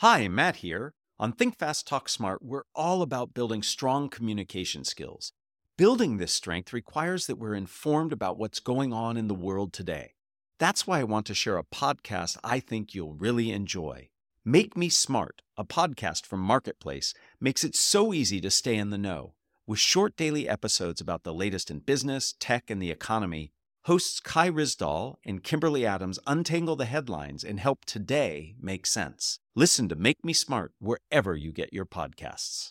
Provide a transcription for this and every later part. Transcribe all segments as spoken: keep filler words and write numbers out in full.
Hi, Matt here. On Think Fast, Talk Smart, we're all about building strong communication skills. Building this strength requires that we're informed about what's going on in the world today. That's why I want to share a podcast I think you'll really enjoy. Make Me Smart, a podcast from Marketplace, makes it so easy to stay in the know. With short daily episodes about the latest in business, tech, and the economy, hosts Kai Risdal and Kimberly Adams untangle the headlines and help today make sense. Listen to Make Me Smart wherever you get your podcasts.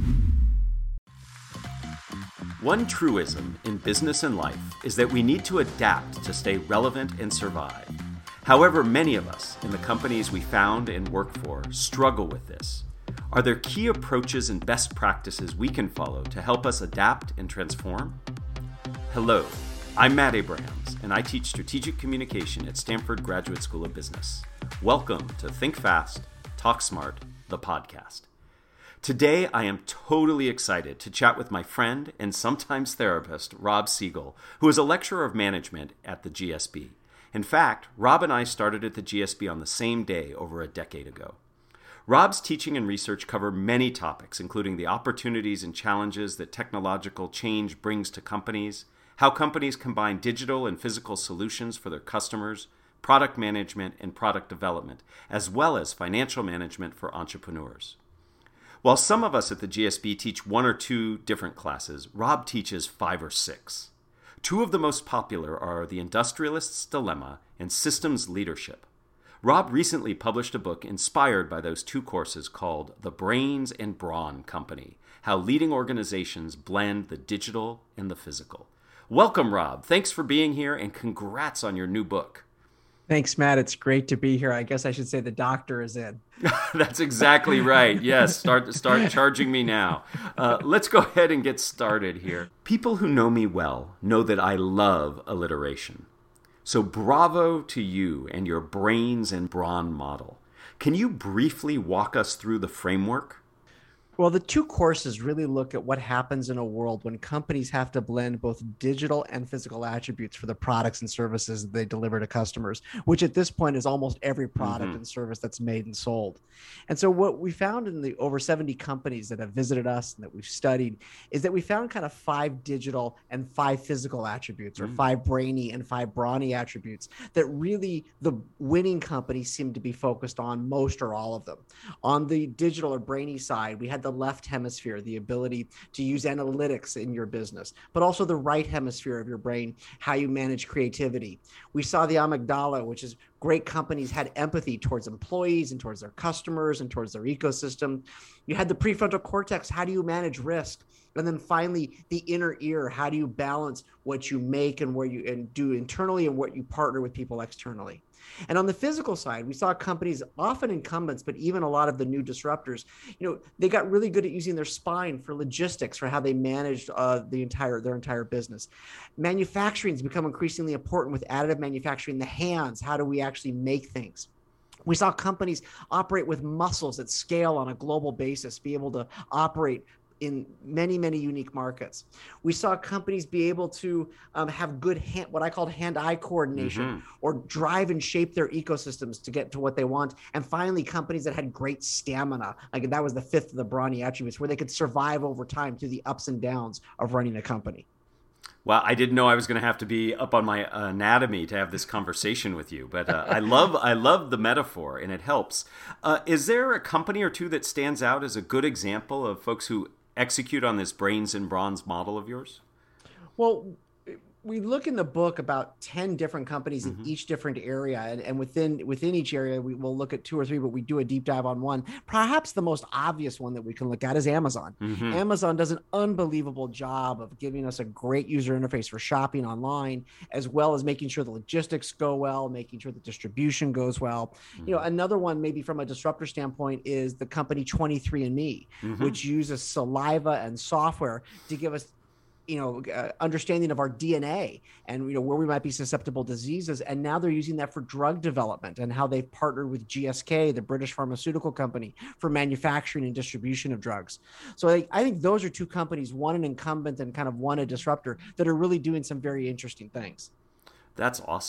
One truism in business and life is that we need to adapt to stay relevant and survive. However, many of us in the companies we found and work for struggle with this. Are there key approaches and best practices we can follow to help us adapt and transform? Hello. I'm Matt Abrahams, and I teach strategic communication at Stanford Graduate School of Business. Welcome to Think Fast, Talk Smart, the podcast. Today, I am totally excited to chat with my friend and sometimes therapist, Rob Siegel, who is a lecturer of management at the G S B. In fact, Rob and I started at the G S B on the same day over a decade ago. Rob's teaching and research cover many topics, including the opportunities and challenges that technological change brings to companies, how companies combine digital and physical solutions for their customers, product management and product development, as well as financial management for entrepreneurs. While some of us at the G S B teach one or two different classes, Rob teaches five or six. Two of the most popular are The Industrialist's Dilemma and Systems Leadership. Rob recently published a book inspired by those two courses called The Brains and Brawn Company: How Leading Organizations Blend the Digital and the Physical. Welcome, Rob. Thanks for being here, and congrats on your new book. Thanks, Matt. It's great to be here. I guess I should say the doctor is in. That's exactly right. Yes, start start charging me now. Uh, let's go ahead and get started here. People who know me well know that I love alliteration. So bravo to you and your brains and brawn model. Can you briefly walk us through the framework? Well, the two courses really look at what happens in a world when companies have to blend both digital and physical attributes for the products and services that they deliver to customers, which at this point is almost every product mm-hmm. and service that's made and sold. And so what we found in the over seventy companies that have visited us and that we've studied is that we found kind of five digital and five physical attributes, or mm-hmm. five brainy and five brawny attributes that really the winning companies seem to be focused on, most or all of them. On the digital or brainy side, we had the left hemisphere, the ability to use analytics in your business, but also the right hemisphere of your brain, how you manage creativity. We saw the amygdala, which is great companies had empathy towards employees and towards their customers and towards their ecosystem. You had the prefrontal cortex, how do you manage risk? And then finally, the inner ear, how do you balance what you make and where you and do internally and what you partner with people externally? And on the physical side, we saw companies, often incumbents, but even a lot of the new disruptors, you know, they got really good at using their spine for logistics, for how they managed uh, the entire their entire business. Manufacturing has become increasingly important with additive manufacturing, the hands. How do we actually make things? We saw companies operate with muscles at scale on a global basis, be able to operate in many, many unique markets. We saw companies be able to um, have good hand, what I called hand-eye coordination, mm-hmm. or drive and shape their ecosystems to get to what they want. And finally, companies that had great stamina, like that was the fifth of the brawny attributes, where they could survive over time through the ups and downs of running a company. Well, I didn't know I was going to have to be up on my anatomy to have this conversation with you, but uh, I love I love the metaphor, and it helps. Uh, is there a company or two that stands out as a good example of folks who execute on this brains and bronze model of yours? Well, we look in the book about ten different companies in mm-hmm. each different area. And, and within within each area, we will look at two or three, but we do a deep dive on one. Perhaps the most obvious one that we can look at is Amazon. Mm-hmm. Amazon does an unbelievable job of giving us a great user interface for shopping online, as well as making sure the logistics go well, making sure the distribution goes well. Mm-hmm. You know, another one maybe from a disruptor standpoint is the company twenty-three and me, mm-hmm. which uses saliva and software to give us you know, uh, understanding of our D N A and, you know, where we might be susceptible to diseases. And now they're using that for drug development, and how they've partnered with G S K, the British pharmaceutical company, for manufacturing and distribution of drugs. So I, I think those are two companies, one an incumbent and kind of one a disruptor, that are really doing some very interesting things. That's awesome.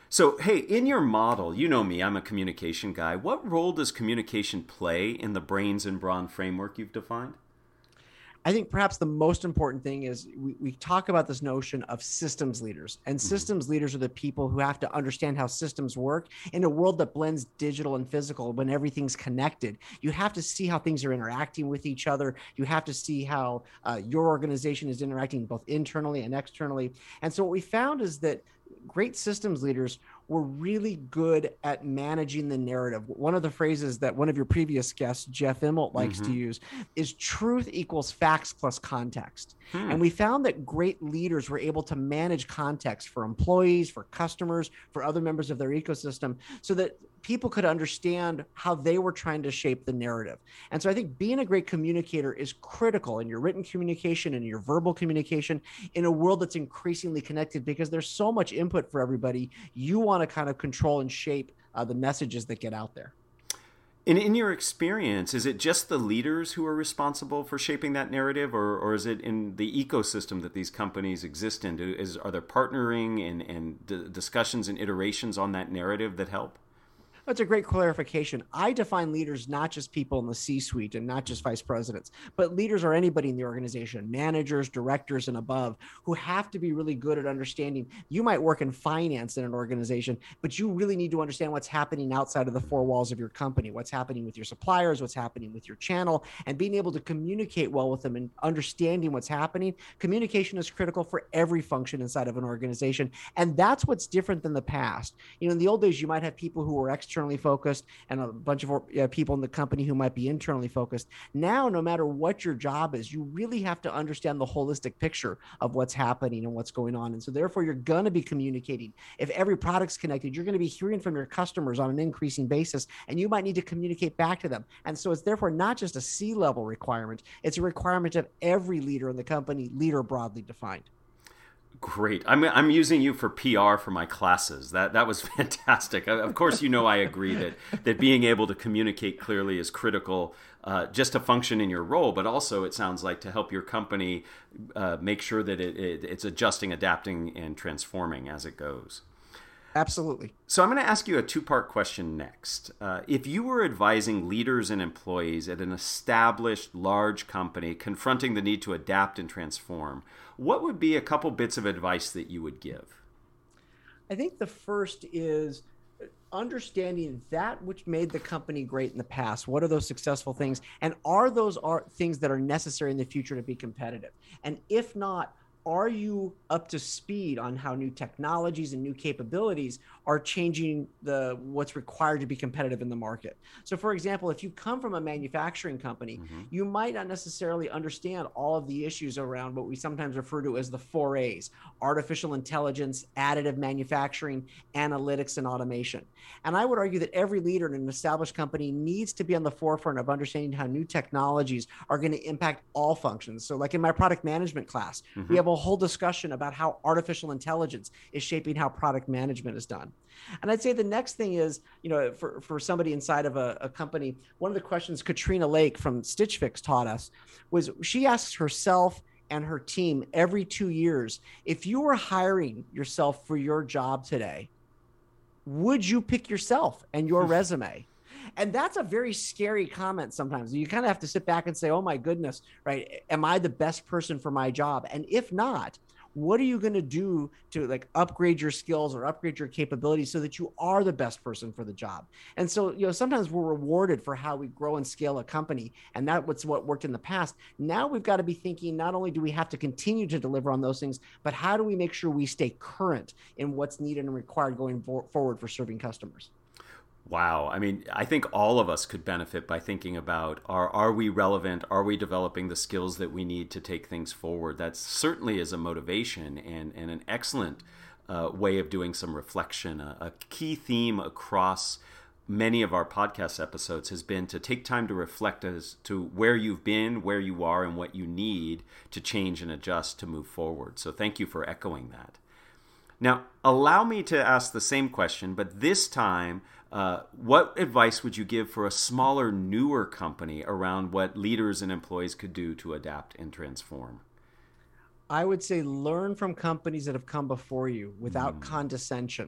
So, hey, in your model, you know me, I'm a communication guy. What role does communication play in the brains and brawn framework you've defined? I think perhaps the most important thing is we, we talk about this notion of systems leaders, and Mm-hmm. systems leaders are the people who have to understand how systems work in a world that blends digital and physical. When everything's connected, you have to see how things are interacting with each other. You have to see how uh, your organization is interacting both internally and externally. And so what we found is that great systems leaders were really good at managing the narrative. One of the phrases that one of your previous guests, Jeff Immelt, likes Mm-hmm. to use is truth equals facts plus context. Hmm. And we found that great leaders were able to manage context for employees, for customers, for other members of their ecosystem, so that people could understand how they were trying to shape the narrative. And so I think being a great communicator is critical in your written communication and your verbal communication in a world that's increasingly connected, because there's so much input for everybody. You want to kind of control and shape uh, the messages that get out there. And in your experience, is it just the leaders who are responsible for shaping that narrative, or, or is it in the ecosystem that these companies exist in? Do, is, are there partnering and, and d- discussions and iterations on that narrative that help? That's a great clarification. I define leaders not just people in the C-suite and not just vice presidents, but leaders are anybody in the organization, managers, directors, and above, who have to be really good at understanding. You might work in finance in an organization, but you really need to understand what's happening outside of the four walls of your company, what's happening with your suppliers, what's happening with your channel, and being able to communicate well with them and understanding what's happening. Communication is critical for every function inside of an organization. And that's what's different than the past. You know, in the old days, you might have people who were externally focused and a bunch of uh, people in the company who might be internally focused. Now, no matter what your job is, you really have to understand the holistic picture of what's happening and what's going on. And so therefore, you're going to be communicating. If every product's connected, you're going to be hearing from your customers on an increasing basis, and you might need to communicate back to them. And so it's therefore not just a C-level requirement, it's a requirement of every leader in the company, leader broadly defined. Great. I'm I'm using you for P R for my classes. That that was fantastic. Of course, you know I agree that that being able to communicate clearly is critical, uh, just to function in your role, but also it sounds like to help your company uh, make sure that it, it it's adjusting, adapting, and transforming as it goes. Absolutely. So I'm going to ask you a two-part question next. Uh, if you were advising leaders and employees at an established large company confronting the need to adapt and transform, what would be a couple bits of advice that you would give? I think the first is understanding that which made the company great in the past. What are those successful things? And are those are things that are necessary in the future to be competitive? And if not, are you up to speed on how new technologies and new capabilities are changing the what's required to be competitive in the market? So for example, if you come from a manufacturing company, mm-hmm. you might not necessarily understand all of the issues around what we sometimes refer to as the four A's: artificial intelligence, additive manufacturing, analytics, and automation. And I would argue that every leader in an established company needs to be on the forefront of understanding how new technologies are going to impact all functions. So like in my product management class, mm-hmm. we have a whole discussion about how artificial intelligence is shaping how product management is done. And I'd say the next thing is, you know, for, for somebody inside of a, a company, one of the questions Katrina Lake from Stitch Fix taught us was she asks herself and her team every two years, if you were hiring yourself for your job today, would you pick yourself and your resume? And that's a very scary comment sometimes. You kind of have to sit back and say, oh my goodness, right? Am I the best person for my job? And if not, what are you going to do to like upgrade your skills or upgrade your capabilities so that you are the best person for the job? And so, you know, sometimes we're rewarded for how we grow and scale a company. And that was what worked in the past. Now we've got to be thinking, not only do we have to continue to deliver on those things, but how do we make sure we stay current in what's needed and required going forward for serving customers? Wow. I mean, I think all of us could benefit by thinking about, are are we relevant? Are we developing the skills that we need to take things forward? That certainly is a motivation and, and an excellent uh, way of doing some reflection. A, a key theme across many of our podcast episodes has been to take time to reflect as to where you've been, where you are, and what you need to change and adjust to move forward. So thank you for echoing that. Now, allow me to ask the same question, but this time, Uh, what advice would you give for a smaller, newer company around what leaders and employees could do to adapt and transform? I would say learn from companies that have come before you without mm. condescension.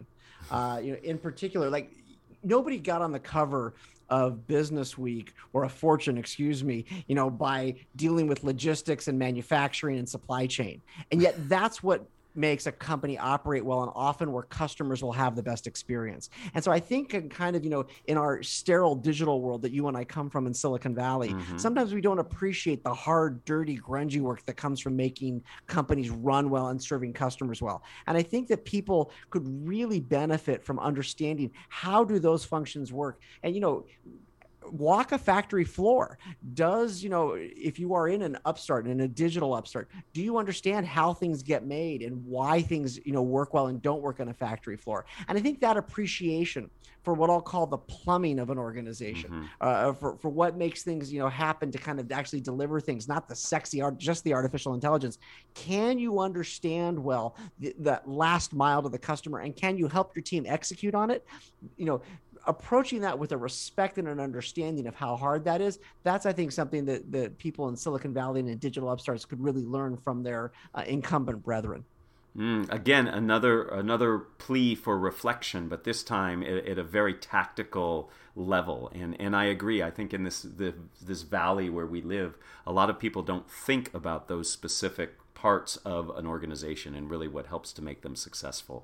Uh, you know, in particular, like nobody got on the cover of Business Week or a Fortune, excuse me, you know, by dealing with logistics and manufacturing and supply chain. And yet that's what makes a company operate well and often where customers will have the best experience. And so I think kind of, you know, in our sterile digital world that you and I come from in Silicon Valley, mm-hmm. sometimes we don't appreciate the hard, dirty, grungy work that comes from making companies run well and serving customers well. And I think that people could really benefit from understanding how do those functions work. And, you know, walk a factory floor. Does, you know, if you are in an upstart, in a digital upstart, do you understand how things get made and why things, you know, work well and don't work on a factory floor? And I think that appreciation for what I'll call the plumbing of an organization, mm-hmm. uh, for, for what makes things, you know, happen to kind of actually deliver things, not the sexy art, just the artificial intelligence. Can you understand well the, the last mile to the customer, and can you help your team execute on it? You know, approaching that with a respect and an understanding of how hard that is, that's, I think, something that, that people in Silicon Valley and in digital upstarts could really learn from their uh, incumbent brethren. Mm, again, another another plea for reflection, but this time at, at a very tactical level. And and I agree. I think in this the, this valley where we live, a lot of people don't think about those specific parts of an organization and really what helps to make them successful.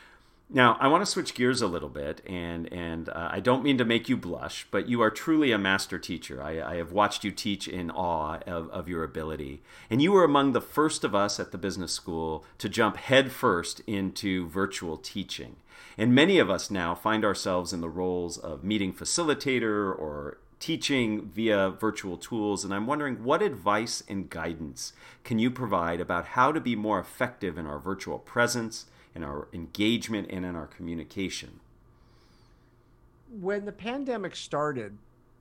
Now, I want to switch gears a little bit, and and uh, I don't mean to make you blush, but you are truly a master teacher. I, I have watched you teach in awe of, of your ability. And you were among the first of us at the business school to jump headfirst into virtual teaching. And many of us now find ourselves in the roles of meeting facilitator or teaching via virtual tools. And I'm wondering, what advice and guidance can you provide about how to be more effective in our virtual presence, in our engagement, and in our communication? When the pandemic started,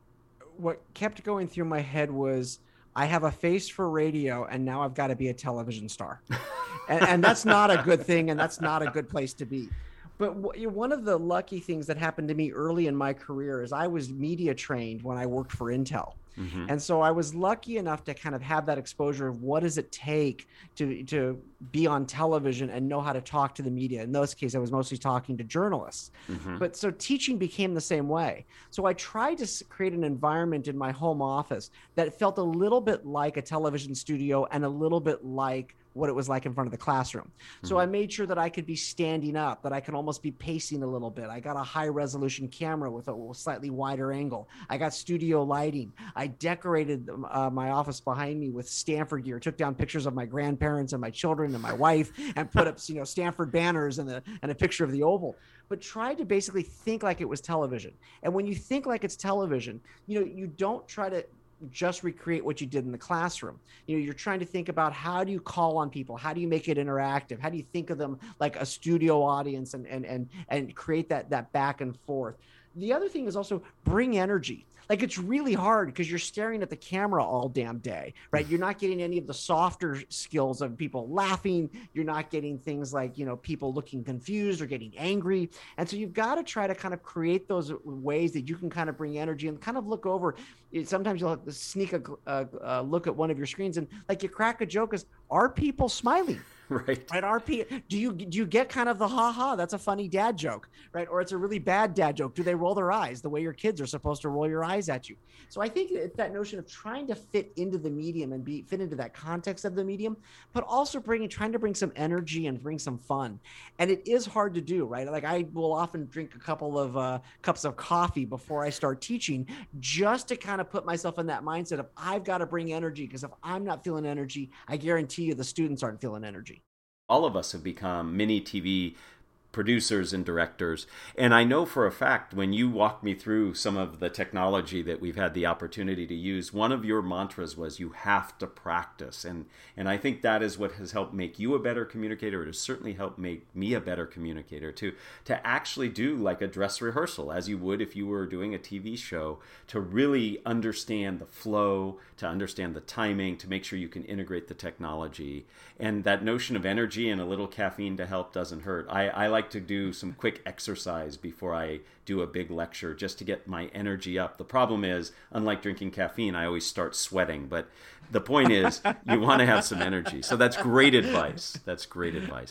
what kept going through my head was, I have a face for radio and now I've got to be a television star. and, and that's not a good thing, and that's not a good place to be. But one of the lucky things that happened to me early in my career is I was media trained when I worked for Intel. Mm-hmm. And so I was lucky enough to kind of have that exposure of what does it take to to be on television and know how to talk to the media. In those cases, I was mostly talking to journalists. Mm-hmm. But so teaching became the same way. So I tried to create an environment in my home office that felt a little bit like a television studio and a little bit like what it was like in front of the classroom. So mm-hmm. I made sure that I could be standing up, that I could almost be pacing a little bit. I got a high resolution camera with a slightly wider angle. I got studio lighting. I decorated uh, my office behind me with Stanford gear, took down pictures of my grandparents and my children and my wife, and put up, you know, Stanford banners and, the, and a picture of the Oval. But tried to basically think like it was television. And when you think like it's television, you know, you don't try to just recreate what you did in the classroom. You know, you're trying to think about, how do you call on people? How do you make it interactive? How do you think of them like a studio audience, and and and and create that that back and forth? The other thing is also bring energy. Like, it's really hard because you're staring at the camera all damn day, right? You're not getting any of the softer skills of people laughing. You're not getting things like, you know, people looking confused or getting angry. And so you've got to try to kind of create those ways that you can kind of bring energy and kind of look over. Sometimes you'll have to sneak a, a, a look at one of your screens, and like you crack a joke is, are people smiling? Right. Right. R P, do you do you get kind of the ha ha, that's a funny dad joke, right? Or it's a really bad dad joke. Do they roll their eyes the way your kids are supposed to roll your eyes at you? So I think it's that notion of trying to fit into the medium and be fit into that context of the medium, but also bringing trying to bring some energy and bring some fun. And it is hard to do, right? Like, I will often drink a couple of uh, cups of coffee before I start teaching, just to kind of put myself in that mindset of, I've got to bring energy, because if I'm not feeling energy, I guarantee you the students aren't feeling energy. All of us have become mini T V producers and directors. And I know for a fact, when you walked me through some of the technology that we've had the opportunity to use, one of your mantras was, you have to practice. And and I think that is what has helped make you a better communicator. It has certainly helped make me a better communicator, to, to actually do like a dress rehearsal, as you would if you were doing a T V show, to really understand the flow, to understand the timing, to make sure you can integrate the technology. And that notion of energy and a little caffeine to help doesn't hurt. I, I like to do some quick exercise before I do a big lecture, just to get my energy up. The problem is, unlike drinking caffeine, I always start sweating. But the point is, you want to have some energy. So that's great advice. That's great advice.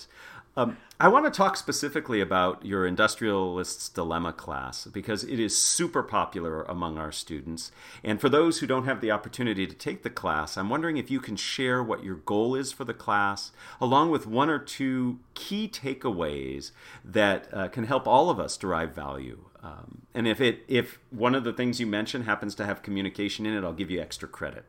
Um, I want to talk specifically about your Industrialist's Dilemma class because it is super popular among our students. And for those who don't have the opportunity to take the class, I'm wondering if you can share what your goal is for the class, along with one or two key takeaways that uh, can help all of us derive value. Um, and if it if one of the things you mentioned happens to have communication in it, I'll give you extra credit.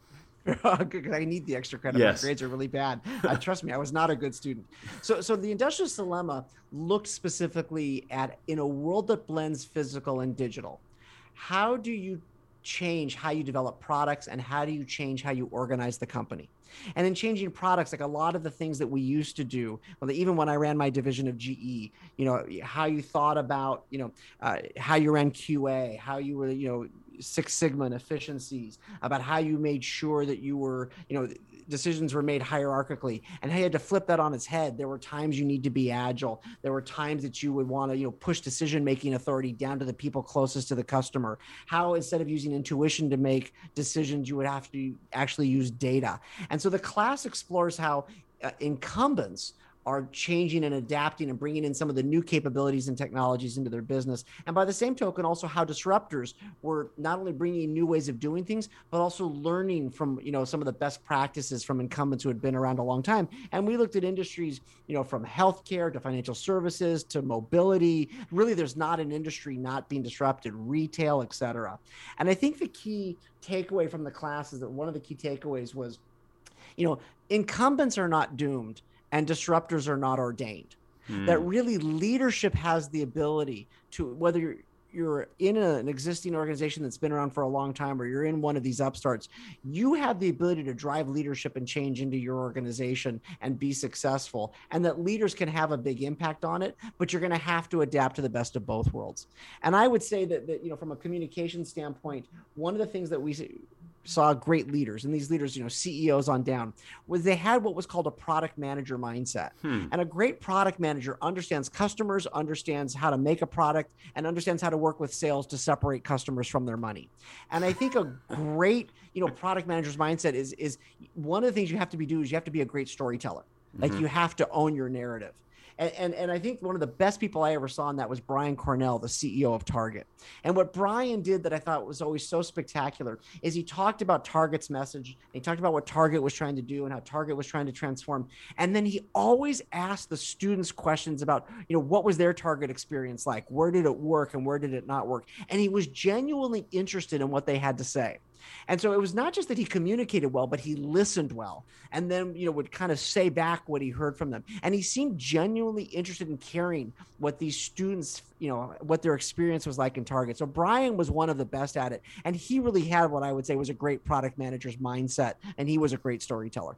Because I need the extra credit. Yes. My grades are really bad. Uh, trust me, I was not a good student. So, so the Industrialist Dilemma looked specifically at, in a world that blends physical and digital, how do you change how you develop products and how do you change how you organize the company? And in changing products, like a lot of the things that we used to do, well, even when I ran my division of G E, you know, how you thought about, you know, uh, how you ran Q A, how you were, you know, Six Sigma and efficiencies, about how you made sure that you were, you know, decisions were made hierarchically, and how you had to flip that on its head. There were times you need to be agile. There were times that you would want to, you know, push decision-making authority down to the people closest to the customer. How instead of using intuition to make decisions, you would have to actually use data. And so the class explores how uh, incumbents are changing and adapting and bringing in some of the new capabilities and technologies into their business. And by the same token, also how disruptors were not only bringing new ways of doing things, but also learning from, you know, some of the best practices from incumbents who had been around a long time. And we looked at industries, you know, from healthcare to financial services to mobility. Really, there's not an industry not being disrupted, retail, et cetera. And I think the key takeaway from the class is that one of the key takeaways was, you know, incumbents are not doomed and disruptors are not ordained. Mm. That really leadership has the ability to, whether you're, you're in a, an existing organization that's been around for a long time or you're in one of these upstarts, you have the ability to drive leadership and change into your organization and be successful. And that leaders can have a big impact on it, but you're going to have to adapt to the best of both worlds. And I would say that, that you know, from a communication standpoint, one of the things that we saw great leaders, and these leaders, you know, C E Os on down, was they had what was called a product manager mindset. Hmm. And a great product manager understands customers, understands how to make a product, and understands how to work with sales to separate customers from their money. And I think a great, you know, product manager's mindset is, is one of the things you have to be doing is you have to be a great storyteller. Mm-hmm. Like you have to own your narrative. And, and, and I think one of the best people I ever saw in that was Brian Cornell, the C E O of Target. And what Brian did that I thought was always so spectacular is he talked about Target's message. He talked about what Target was trying to do and how Target was trying to transform. And then he always asked the students questions about, you know, what was their Target experience like? Where did it work and where did it not work? And he was genuinely interested in what they had to say. And so it was not just that he communicated well, but he listened well, and then, you know, would kind of say back what he heard from them. And he seemed genuinely interested in caring what these students, you know, what their experience was like in Target. So Brian was one of the best at it. And he really had what I would say was a great product manager's mindset. And he was a great storyteller.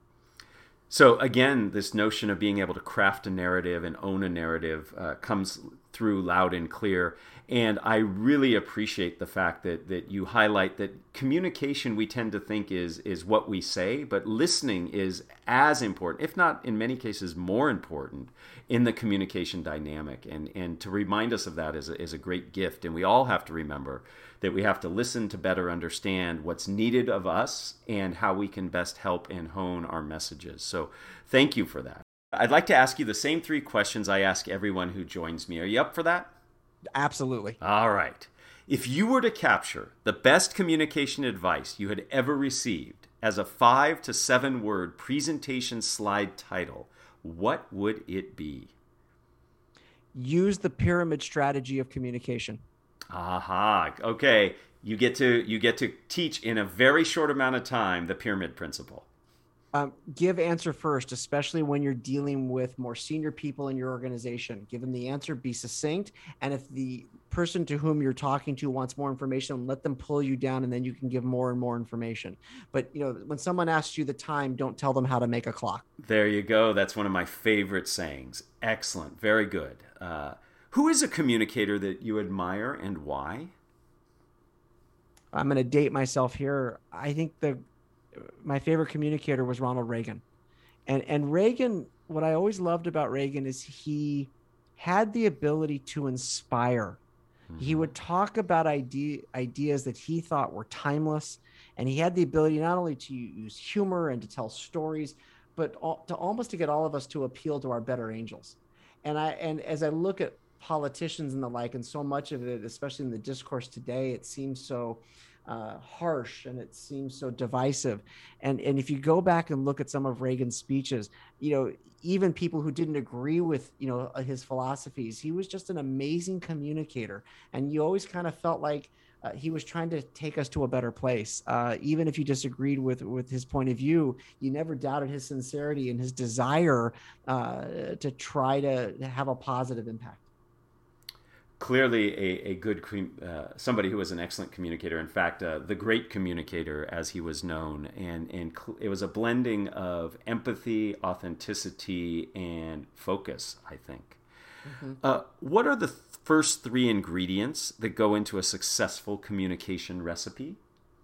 So again, this notion of being able to craft a narrative and own a narrative uh, comes through loud and clear. And I really appreciate the fact that that you highlight that communication we tend to think is is what we say, but listening is as important, if not in many cases more important, in the communication dynamic. And and to remind us of that is a, is a great gift. And we all have to remember that we have to listen to better understand what's needed of us and how we can best help and hone our messages. So thank you for that. I'd like to ask you the same three questions I ask everyone who joins me. Are you up for that? Absolutely. All right. If you were to capture the best communication advice you had ever received as a five to seven word presentation slide title, what would it be? Use the pyramid strategy of communication. Aha. Okay. You get to you get to teach in a very short amount of time the pyramid principle. Um, give answer first, especially when you're dealing with more senior people in your organization. Give them the answer, be succinct. And if the person to whom you're talking to wants more information, let them pull you down and then you can give more and more information. But, you know, when someone asks you the time, don't tell them how to make a clock. There you go. That's one of my favorite sayings. Excellent. Very good. Uh, who is a communicator that you admire and why? I'm going to date myself here. I think the my favorite communicator was Ronald Reagan. And and Reagan, what I always loved about Reagan is he had the ability to inspire. Mm-hmm. He would talk about idea, ideas that he thought were timeless. And he had the ability not only to use humor and to tell stories, but all, to almost to get all of us to appeal to our better angels. And I and as I look at politicians and the like, and so much of it, especially in the discourse today, it seems so uh, harsh and it seems so divisive. And and if you go back and look at some of Reagan's speeches, you know, even people who didn't agree with, you know, his philosophies, he was just an amazing communicator. And you always kind of felt like Uh, he was trying to take us to a better place. Uh, even if you disagreed with, with his point of view, you never doubted his sincerity and his desire uh, to try to have a positive impact. Clearly a, a good, uh, somebody who was an excellent communicator. In fact, uh, the great communicator, as he was known. And, and cl- it was a blending of empathy, authenticity, and focus, I think. Mm-hmm. Uh, what are the th- first three ingredients that go into a successful communication recipe?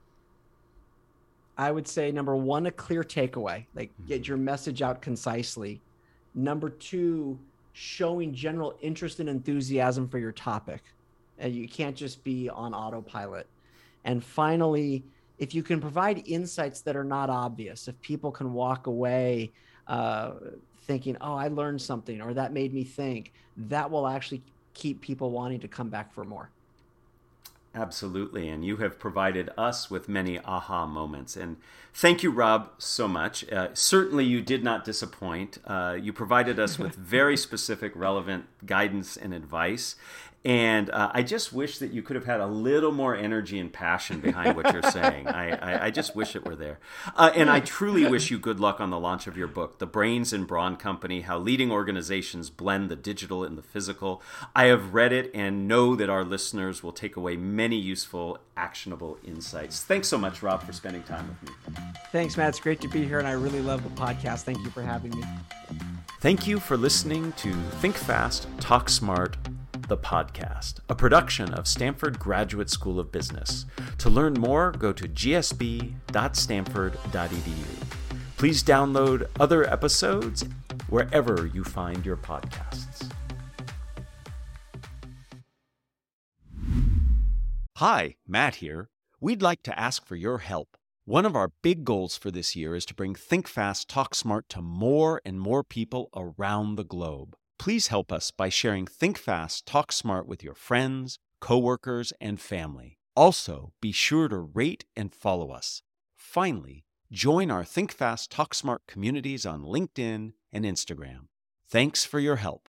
I would say number one, a clear takeaway, like mm-hmm. get your message out concisely. Number two, showing general interest and enthusiasm for your topic. And you can't just be on autopilot. And finally, if you can provide insights that are not obvious, if people can walk away uh, thinking, oh, I learned something, or that made me think, that will actually keep people wanting to come back for more. Absolutely. And you have provided us with many aha moments. And thank you, Rob, so much. Uh, certainly you did not disappoint. Uh, you provided us with very specific, relevant guidance and advice. And uh, I just wish that you could have had a little more energy and passion behind what you're saying. I, I, I just wish it were there. Uh, and I truly wish you good luck on the launch of your book, The Brains and Brawn Company, How Leading Organizations Blend the Digital and the Physical. I have read it and know that our listeners will take away many useful, actionable insights. Thanks so much, Rob, for spending time with me. Thanks, Matt. It's great to be here, and I really love the podcast. Thank you for having me. Thank you for listening to Think Fast, Talk Smart, the podcast, a production of Stanford Graduate School of Business. To learn more, go to g s b dot stanford dot e d u. Please download other episodes wherever you find your podcasts. Hi, Matt here. We'd like to ask for your help. One of our big goals for this year is to bring Think Fast, Talk Smart to more and more people around the globe. Please help us by sharing Think Fast, Talk Smart with your friends, coworkers, and family. Also, be sure to rate and follow us. Finally, join our Think Fast, Talk Smart communities on LinkedIn and Instagram. Thanks for your help.